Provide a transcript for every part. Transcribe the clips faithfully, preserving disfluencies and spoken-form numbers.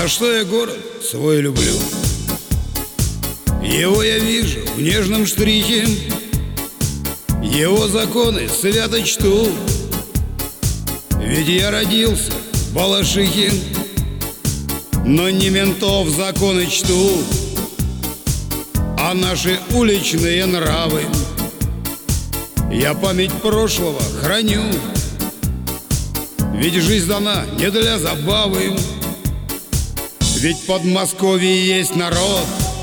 что я город свой люблю. Его я вижу в нежном штрихе, его законы свято чту. Ведь я родился в Балашихе, но не ментов законы чту, а наши уличные нравы. Я память прошлого храню, ведь жизнь дана не для забавы. Ведь в Подмосковье есть народ,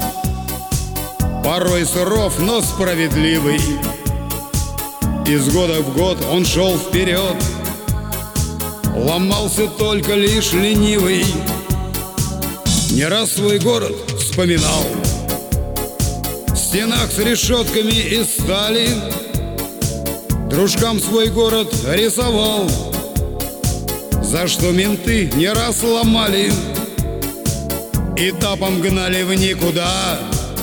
порой суров, но справедливый. Из года в год он шел вперед, ломался только лишь ленивый. Не раз свой город вспоминал, в стенах с решетками из стали. Дружкам свой город рисовал, за что менты не раз ломали и тапом гнали в никуда,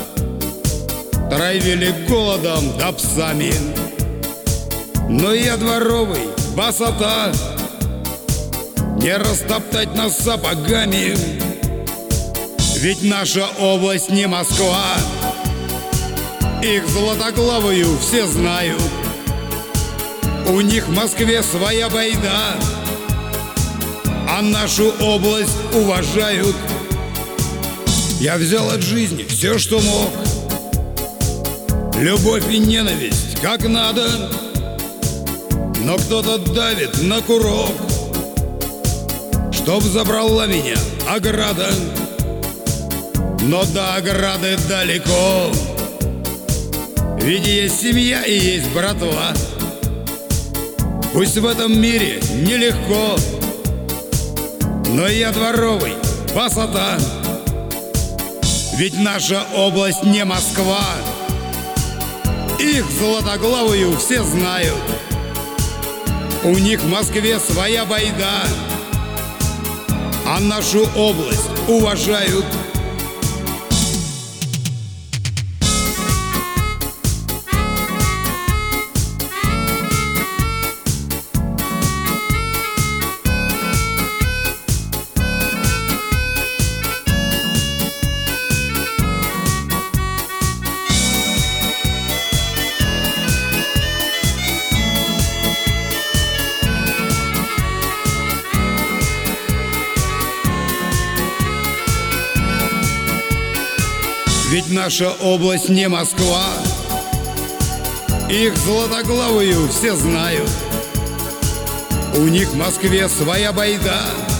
травили голодом да псами. Но я дворовый, басота, не растоптать нас сапогами. Ведь наша область не Москва, их златоглавую все знают. У них в Москве своя байда, а нашу область уважают. Я взял от жизни все, что мог, любовь и ненависть как надо, но кто-то давит на курок, чтоб забрала меня ограда. Но до ограды далеко, ведь есть семья и есть братва. Пусть в этом мире нелегко, но я дворовый, басота. Ведь наша область не Москва, их златоглавую все знают. У них в Москве своя байда, а нашу область уважают. Ведь наша область не Москва, их златоглавую все знают. У них в Москве своя байда,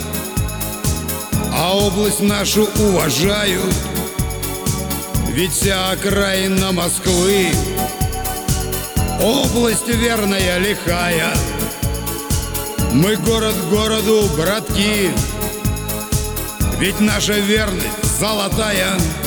а область нашу уважают. Ведь вся окраина Москвы область верная, лихая. Мы город городу, братки, ведь наша верность золотая.